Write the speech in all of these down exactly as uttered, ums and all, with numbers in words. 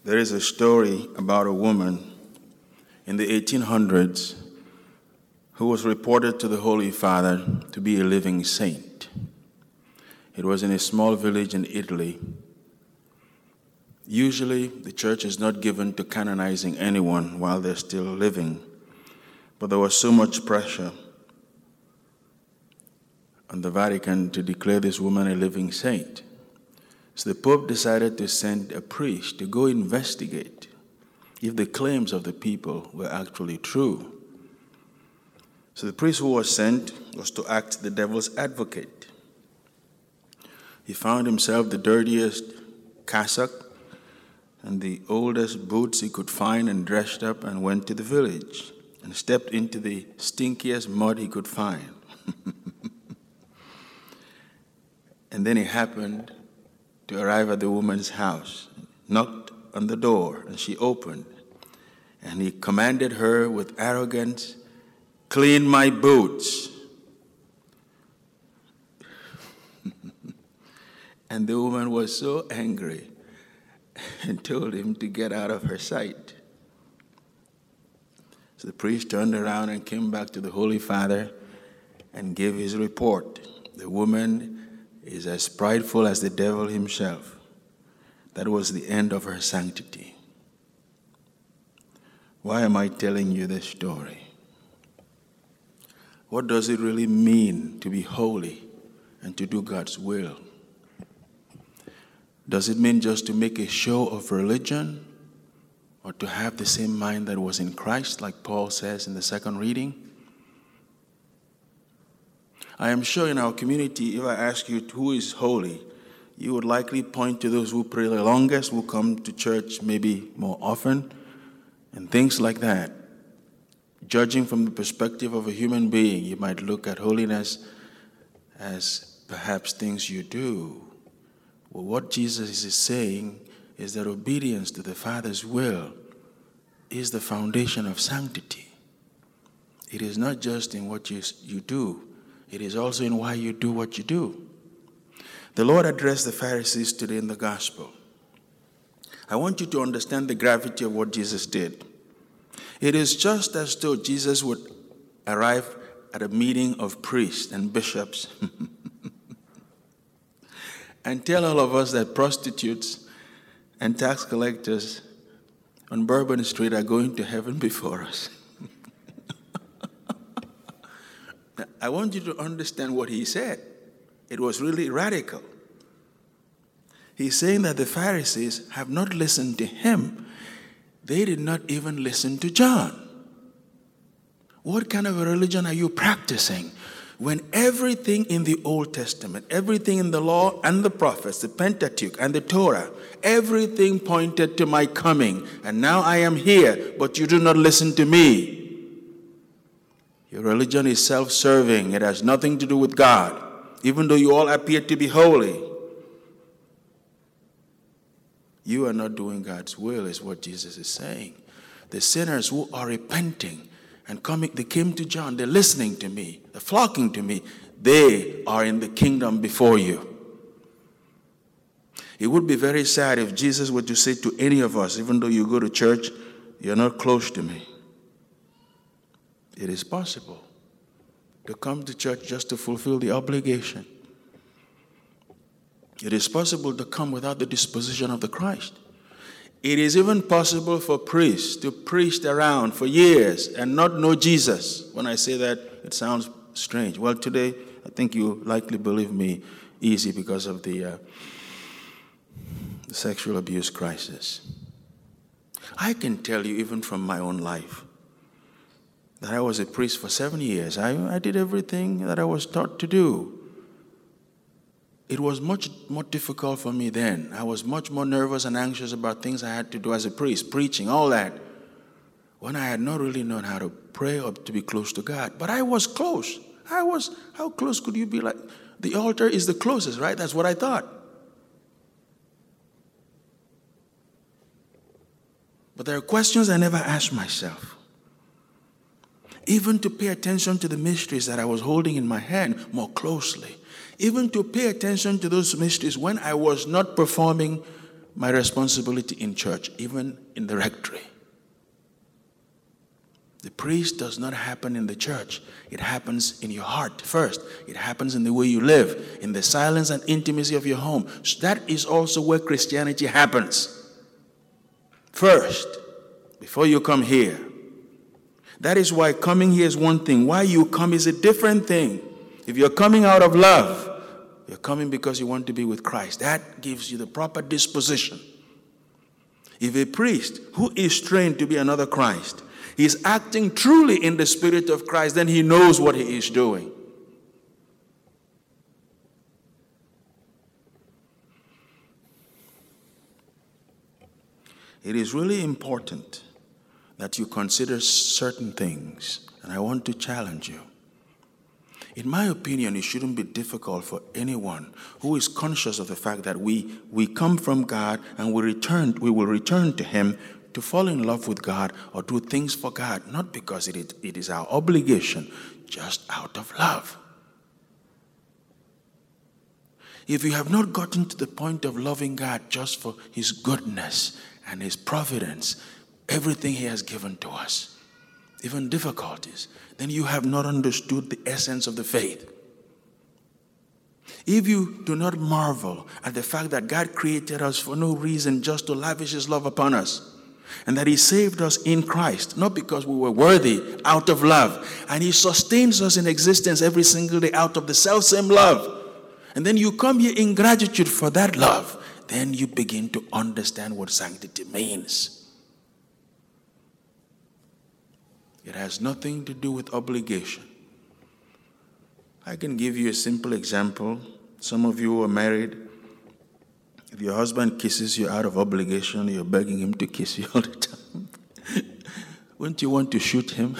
There is a story about a woman in the eighteen hundreds who was reported to the Holy Father to be a living saint. It was in a small village in Italy. Usually, the church is not given to canonizing anyone while they're still living, but there was so much pressure on the Vatican to declare this woman a living saint. So the Pope decided to send a priest to go investigate if the claims of the people were actually true. So the priest who was sent was to act the devil's advocate. He found himself the dirtiest cassock and the oldest boots he could find and dressed up and went to the village and stepped into the stinkiest mud he could find. And then he happened to arrive at the woman's house, knocked on the door, and she opened. And he commanded her with arrogance, "Clean my boots." And the woman was so angry and told him to get out of her sight. So the priest turned around and came back to the Holy Father and gave his report. The woman is as prideful as the devil himself. That was the end of her sanctity. Why am I telling you this story? What does it really mean to be holy and to do God's will? Does it mean just to make a show of religion or to have the same mind that was in Christ, like Paul says in the second reading? I am sure in our community, if I ask you who is holy, you would likely point to those who pray the longest, who come to church maybe more often, and things like that. Judging from the perspective of a human being, you might look at holiness as perhaps things you do. Well, what Jesus is saying is that obedience to the Father's will is the foundation of sanctity. It is not just in what you, you do, it is also in why you do what you do. The Lord addressed the Pharisees today in the gospel. I want you to understand the gravity of what Jesus did. It is just as though Jesus would arrive at a meeting of priests and bishops and tell all of us that prostitutes and tax collectors on Bourbon Street are going to heaven before us. I want you to understand what he said. It was really radical. He's saying that the Pharisees have not listened to him. They did not even listen to John. What kind of a religion are you practicing when everything in the Old Testament, everything in the law and the prophets, the Pentateuch and the Torah, everything pointed to my coming, and now I am here, but you do not listen to me? Your religion is self-serving. It has nothing to do with God, even though you all appear to be holy. You are not doing God's will, is what Jesus is saying. The sinners who are repenting and coming, they came to John, they're listening to me, they're flocking to me. They are in the kingdom before you. It would be very sad if Jesus were to say to any of us, even though you go to church, you're not close to me. It is possible to come to church just to fulfill the obligation. It is possible to come without the disposition of the Christ. It is even possible for priests to preach around for years and not know Jesus. When I say that, it sounds strange. Well, today, I think you likely believe me easy because of the, uh, the sexual abuse crisis. I can tell you, even from my own life, that I was a priest for seven years. I, I did everything that I was taught to do. It was much more difficult for me then. I was much more nervous and anxious about things I had to do as a priest, preaching, all that, when I had not really known how to pray or to be close to God. But I was close. I was, how close could you be? Like, the altar is the closest, right? That's what I thought. But there are questions I never asked myself. Even to pay attention to the mysteries that I was holding in my hand more closely. Even to pay attention to those mysteries when I was not performing my responsibility in church, even in the rectory. The priest does not happen in the church. It happens in your heart first. It happens in the way you live, in the silence and intimacy of your home. So that is also where Christianity happens. First, before you come here. That is why coming here is one thing. Why you come is a different thing. If you're coming out of love, you're coming because you want to be with Christ. That gives you the proper disposition. If a priest who is trained to be another Christ, he is acting truly in the Spirit of Christ, then he knows what he is doing. It is really important that you consider certain things, and I want to challenge you. In my opinion, it shouldn't be difficult for anyone who is conscious of the fact that we, we come from God and we return, we will return to Him to fall in love with God or do things for God, not because it is, it is our obligation, just out of love. If you have not gotten to the point of loving God just for His goodness and His providence, everything He has given to us, even difficulties, then you have not understood the essence of the faith. If you do not marvel at the fact that God created us for no reason, just to lavish His love upon us, and that He saved us in Christ, not because we were worthy, out of love, and He sustains us in existence every single day out of the self-same love, and then you come here in gratitude for that love, then you begin to understand what sanctity means. It has nothing to do with obligation. I can give you a simple example. Some of you who are married, if your husband kisses you out of obligation, you're begging him to kiss you all the time. Wouldn't you want to shoot him?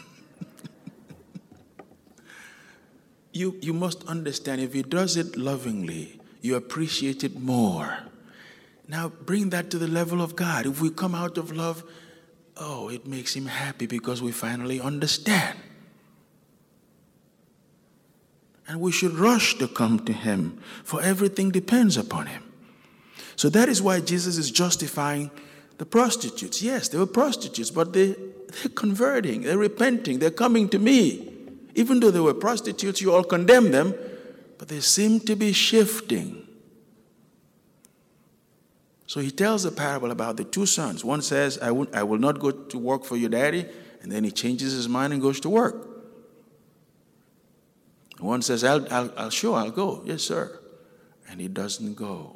you, you must understand, if he does it lovingly, you appreciate it more. Now bring that to the level of God. If we come out of love, oh, it makes Him happy because we finally understand. And we should rush to come to Him, for everything depends upon Him. So that is why Jesus is justifying the prostitutes. Yes, they were prostitutes, but they, they're converting, they're repenting, they're coming to me. Even though they were prostitutes, you all condemn them, but they seem to be shifting. So He tells a parable about the two sons. One says, I will, I will not go to work for your daddy, and then he changes his mind and goes to work. One says, I'll, I'll, I'll sure, I'll go. Yes, sir. And he doesn't go.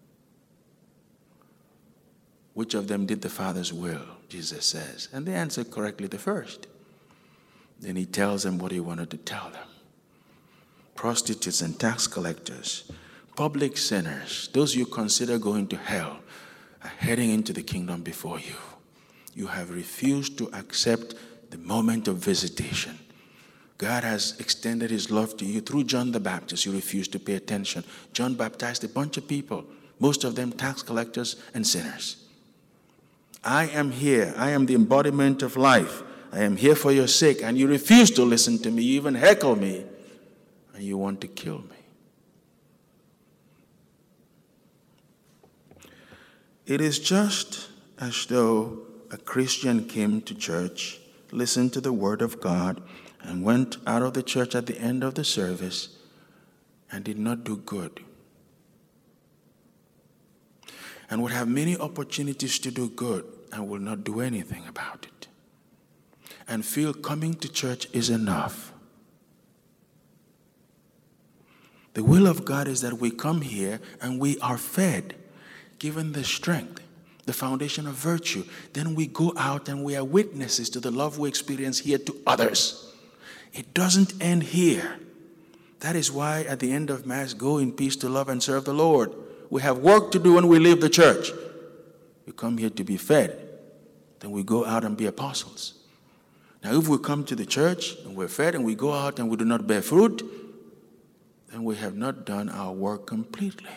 Which of them did the Father's will, Jesus says. And they answer correctly the first. Then He tells them what He wanted to tell them. Prostitutes and tax collectors, public sinners, those you consider going to hell, are heading into the kingdom before you. You have refused to accept the moment of visitation. God has extended His love to you through John the Baptist. You refuse to pay attention. John baptized a bunch of people, most of them tax collectors and sinners. I am here. I am the embodiment of life. I am here for your sake, and you refuse to listen to me. You even heckle me, and you want to kill me. It is just as though a Christian came to church, listened to the Word of God, and went out of the church at the end of the service and did not do good. And would have many opportunities to do good and will not do anything about it. And feel coming to church is enough. The will of God is that we come here and we are fed, given the strength, the foundation of virtue. Then we go out and we are witnesses to the love we experience here to others. It doesn't end here. That is why at the end of Mass, go in peace to love and serve the Lord. We have work to do when we leave the church. We come here to be fed. Then we go out and be apostles. Now if we come to the church and we're fed and we go out and we do not bear fruit, then we have not done our work completely.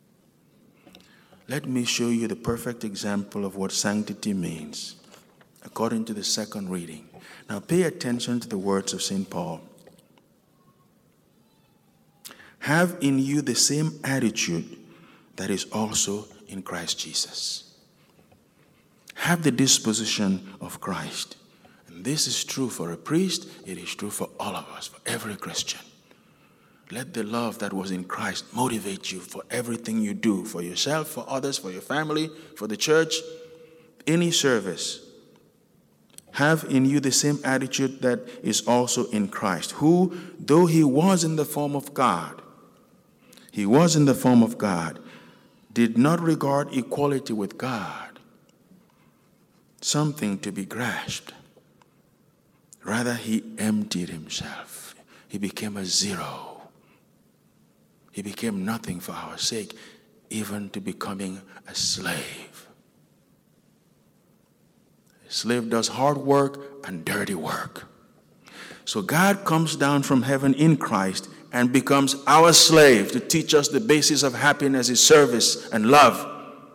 Let me show you the perfect example of what sanctity means, according to the second reading. Now pay attention to the words of Saint Paul. Have in you the same attitude that is also in Christ Jesus. Have the disposition of Christ. And this is true for a priest. It is true for all of us, for every Christian. Let the love that was in Christ motivate you for everything you do, for yourself, for others, for your family, for the church, any service. Have in you the same attitude that is also in Christ, who, though he was in the form of God, he was in the form of God, did not regard equality with God something to be grasped. Rather, he emptied himself. He became a zero. He became nothing for our sake, even to becoming a slave. A slave does hard work and dirty work. So God comes down from heaven in Christ and becomes our slave to teach us the basis of happiness is service and love.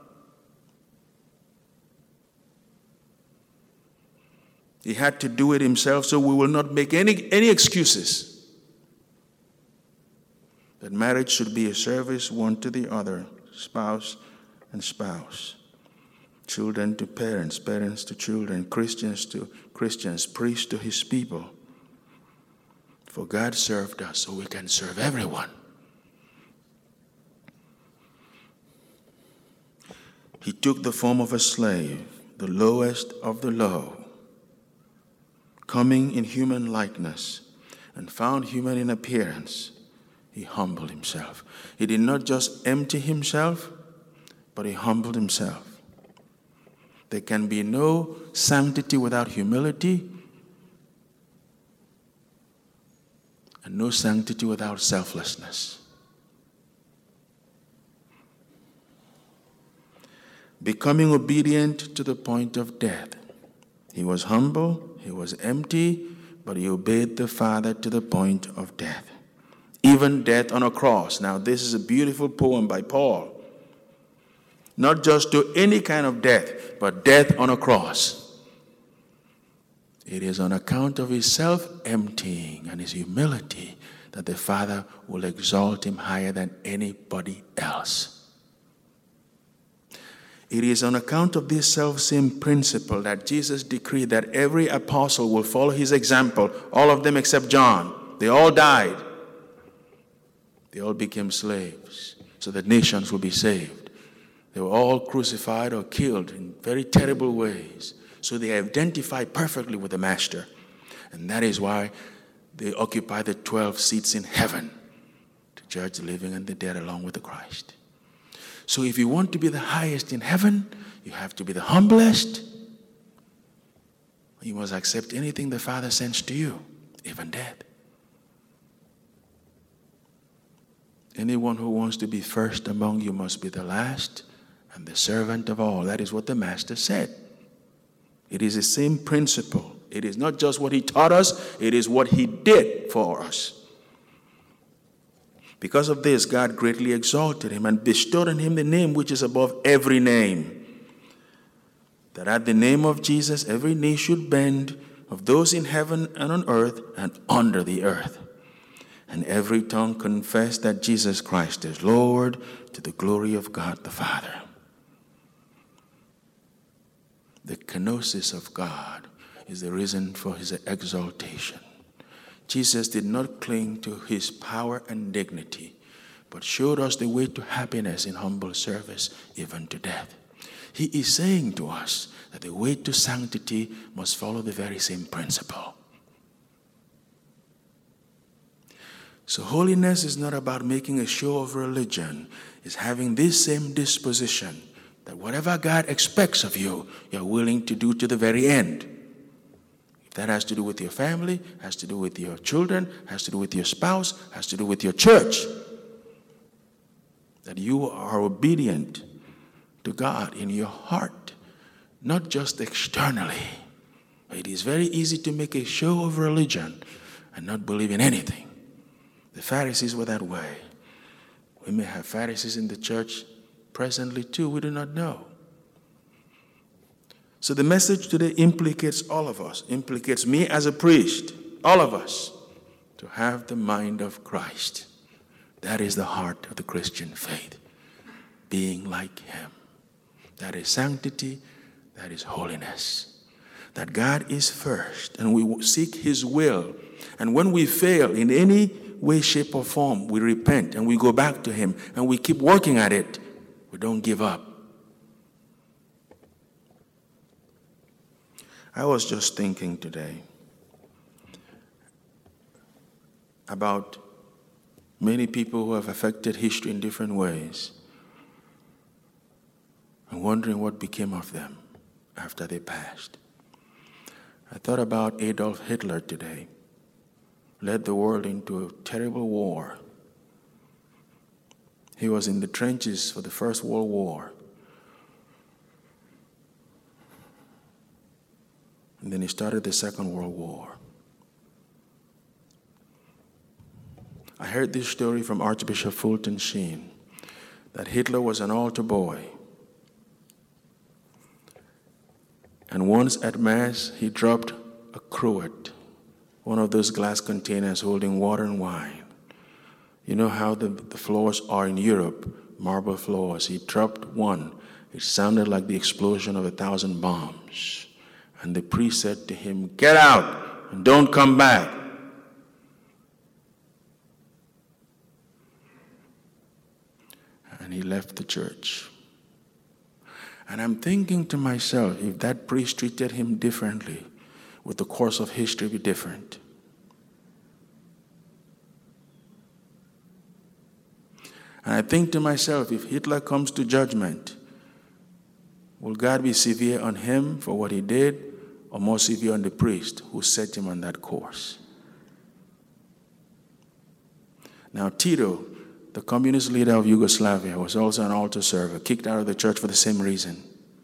He had to do it himself, so we will not make any, any excuses. That marriage should be a service one to the other, spouse and spouse, children to parents, parents to children, Christians to Christians, priest to his people. For God served us so we can serve everyone. He took the form of a slave, the lowest of the low, coming in human likeness and found human in appearance. He humbled himself. He did not just empty himself, but he humbled himself. There can be no sanctity without humility, and no sanctity without selflessness. Becoming obedient to the point of death. He was humble, he was empty, but he obeyed the Father to the point of death. Even death on a cross. Now, this is a beautiful poem by Paul. Not just to any kind of death, but death on a cross. It is on account of his self-emptying and his humility that the Father will exalt him higher than anybody else. It is on account of this self-same principle that Jesus decreed that every apostle will follow his example, all of them except John. They all died. They all became slaves so that nations will be saved. They were all crucified or killed in very terrible ways. So they identify perfectly with the Master. And that is why they occupy the twelve seats in heaven to judge the living and the dead along with the Christ. So if you want to be the highest in heaven, you have to be the humblest. You must accept anything the Father sends to you, even death. Anyone who wants to be first among you must be the last and the servant of all. That is what the Master said. It is the same principle. It is not just what he taught us, it is what he did for us. Because of this, God greatly exalted him and bestowed on him the name which is above every name, that at the name of Jesus every knee should bend, of those in heaven and on earth and under the earth, and every tongue confess that Jesus Christ is Lord, to the glory of God the Father. The kenosis of God is the reason for his exaltation. Jesus did not cling to his power and dignity, but showed us the way to happiness in humble service, even to death. He is saying to us that the way to sanctity must follow the very same principle. So holiness is not about making a show of religion. It's having this same disposition that whatever God expects of you, you're willing to do to the very end. That has to do with your family, has to do with your children, has to do with your spouse, has to do with your church. That you are obedient to God in your heart, not just externally. It is very easy to make a show of religion and not believe in anything. The Pharisees were that way. We may have Pharisees in the church presently too, we do not know. So the message today implicates all of us, implicates me as a priest, all of us, to have the mind of Christ. That is the heart of the Christian faith, being like him. That is sanctity, that is holiness. That God is first, and we seek his will. And when we fail in any way, shape, or form, we repent and we go back to him and we keep working at it. We don't give up. I was just thinking today about many people who have affected history in different ways and wondering what became of them after they passed. I thought about Adolf Hitler today. Led the world into a terrible war. He was in the trenches for the First World War. And then he started the Second World War. I heard this story from Archbishop Fulton Sheen, that Hitler was an altar boy. And once at Mass, he dropped a cruet, one of those glass containers holding water and wine. You know how the, the floors are in Europe, marble floors. He dropped one. It sounded like the explosion of a thousand bombs. And the priest said to him, "Get out and don't come back." And he left the church. And I'm thinking to myself, if that priest treated him differently, would the course of history be different? And I think to myself, if Hitler comes to judgment, will God be severe on him for what he did, or more severe on the priest who set him on that course? Now, Tito, the communist leader of Yugoslavia, was also an altar server, kicked out of the church for the same reason.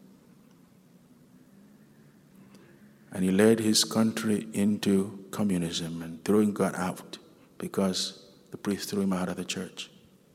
And he led his country into communism and throwing God out because the priest threw him out of the church.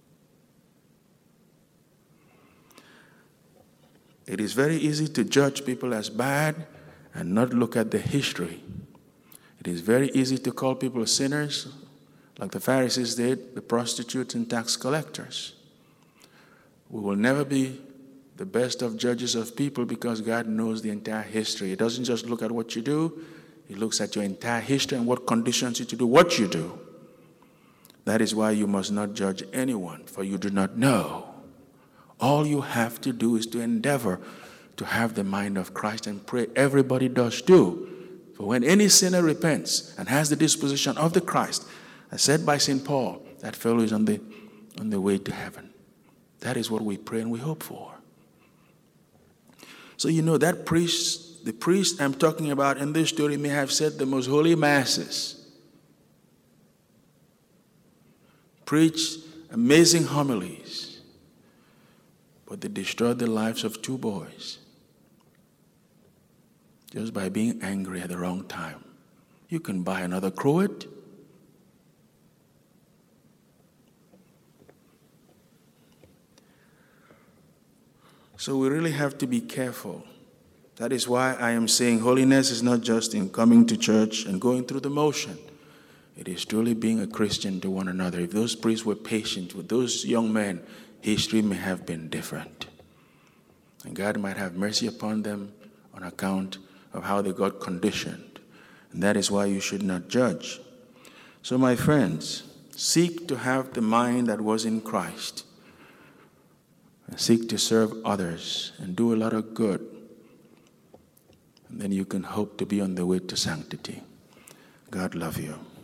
It is very easy to judge people as bad and not look at the history. It is very easy to call people sinners, like the Pharisees did, the prostitutes and tax collectors. We will never be the best of judges of people because God knows the entire history. He doesn't just look at what you do, he looks at your entire history and what conditions you to do what you do. That is why you must not judge anyone, for you do not know. All you have to do is to endeavor to have the mind of Christ and pray. Everybody does too. For when any sinner repents and has the disposition of the Christ, as said by Saint Paul, that fellow is on the, on the way to heaven. That is what we pray and we hope for. So you know that priest, the priest I'm talking about in this story may have said the most holy masses, preached amazing homilies, but they destroyed the lives of two boys just by being angry at the wrong time. You can buy another cruet. So we really have to be careful. That is why I am saying holiness is not just in coming to church and going through the motion. It is truly being a Christian to one another. If those priests were patient with those young men, history may have been different. And God might have mercy upon them on account of how they got conditioned. And that is why you should not judge. So my friends, seek to have the mind that was in Christ. And seek to serve others and do a lot of good. And then you can hope to be on the way to sanctity. God love you.